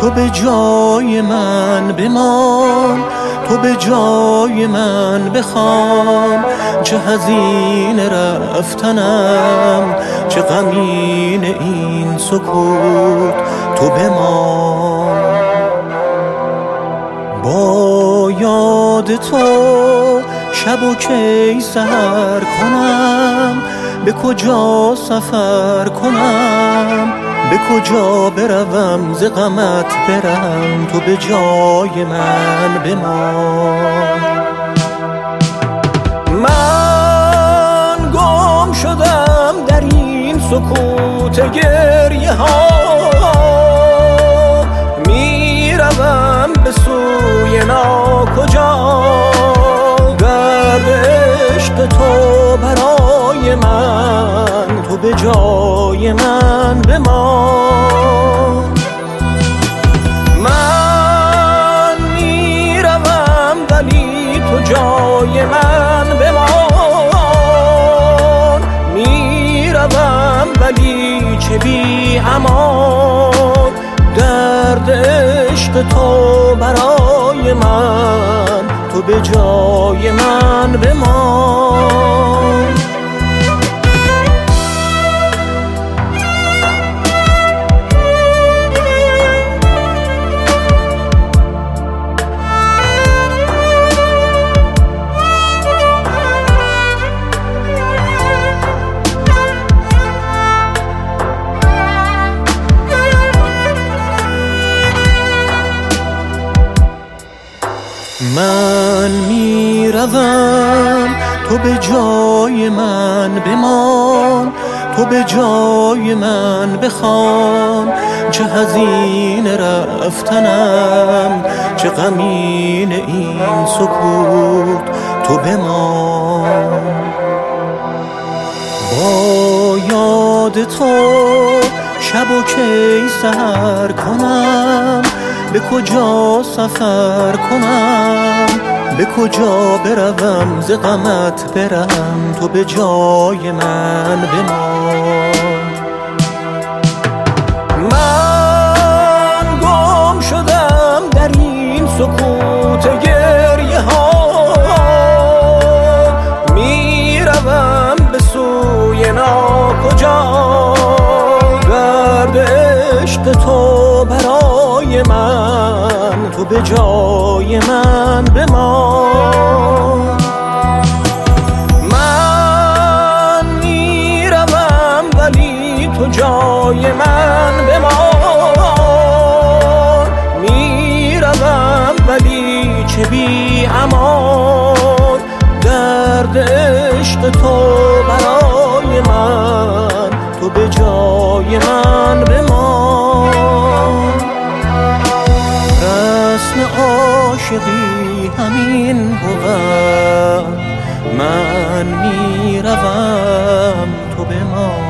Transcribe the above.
تو به جای من بمان، تو به جای من بخوان. چه حزین رفتنم، چه غمین این سکوت، تو بمان. با یاد تو شب و کی سحر کنم، به کجا سفر کنم، به کجا بروم ز غمت برم. تو به جای من بمان. من گم شدم در این سکوت گریه ها، میروم به سوی ناکجا. درد عشق تو برای من، تو به جای من بمان. من میروم ولی تو جای من بمان. میروم ولی چه بی امان. درد عشق تو برای من، تو به جای من بمان. من میروم، تو به جای من بمان. تو به جای من بخوان. چه حزین رفتنم، چه غمین این سکوت، تو بمان. با یاد تو شب و کی سحر کنم، به کجا سفر کنم، به کجا بروم ز غمت برم. تو به جای من بمان. من گم شدم در این سکوت گریه ها، میروم به سوی ناکجا. درد عشق تو برای من، تو به جای من بمان. من میروم ولی تو جای من بمان. میروم ولی چه بی امان. درد عشق تو برای من، تو به جای من بمان. رسم عاشقی همین بود، من میروم تو بمان.